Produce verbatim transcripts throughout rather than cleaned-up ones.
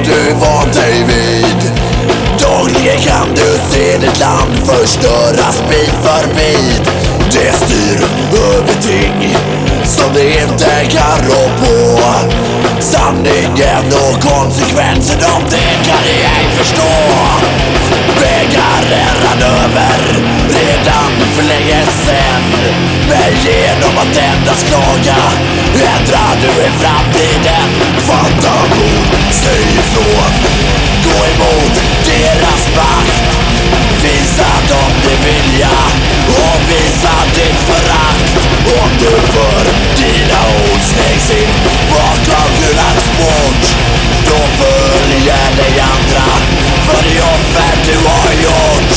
du vant dig vid. Dagligen kan du se ditt land förstöras bit för bit. Det styr över ting som det inte kan rå på. Sanningen och konsekvensen av det kan de ej förstå. Bägaren rann över redan för länge sen. Men genom att endast klaga ändrar du i framtiden. Fatta mod, säg ifrån, gå emot deras makt. Visa dem din vilja och visa ditt förakt. Om du för dina ord slängs in bakom Gulaks port, då följer dig andra för det offer du har gjort.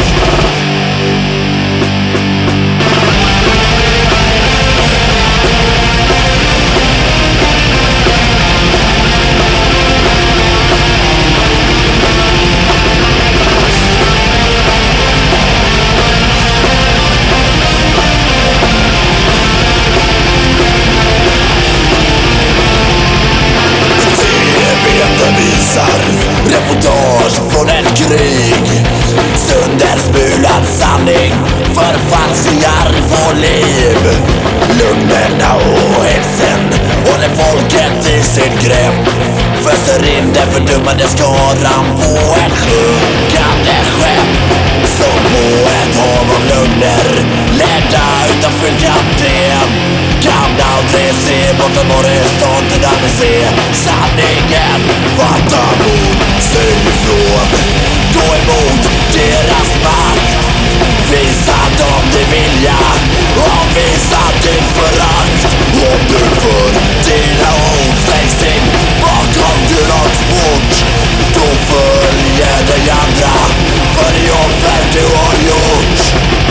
Reportage från ett krig, söndersmulad sanning, förfalskningar i vår liv. Lögnerna och hetsen håller folket i sitt grepp, föser in den fördummade skaran på ett sjunkande skepp. Som på ett hav av lögner, ledda utanför kapten, kan aldrig se bortom horisonten, aldrig se sanningen. Fatta mod, säg ifrån, gå emot deras makt. Visa dem din vilja och visa ditt förakt. Om du för dina ord slängs in bakom Gulaks port, då följer dig andra för det offer du har gjort.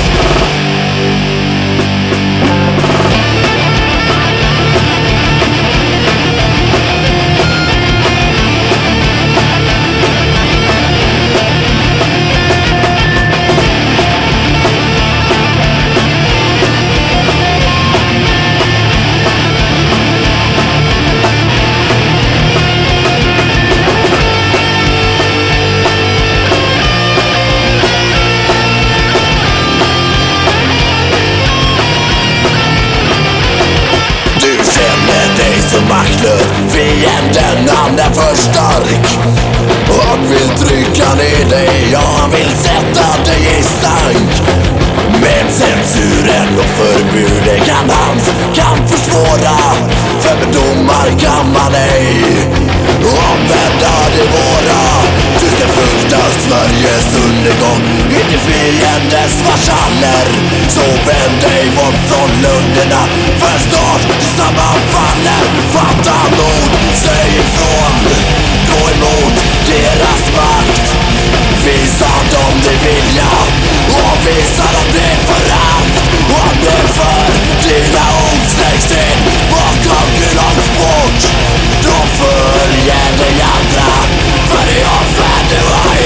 Maktlös, fienden han är för stark. Han vill trycka ner dig, ja han vill sätta dig i stank. Men censuren och förbuden kan hans kan försvåra. För med domar kan man ej omvända det våra. Du ska frukta Sveriges undergång in i fiendens marschaller. Så vänd dig bort från lunderna, för snart sammanfaller. Fatta mod, säg ifrån, gå emot deras makt. Visa dem din vilja och visa dem din förakt. Om du för dina ord slängs in bakom Gulaks port, då följer dig andra för det offer du har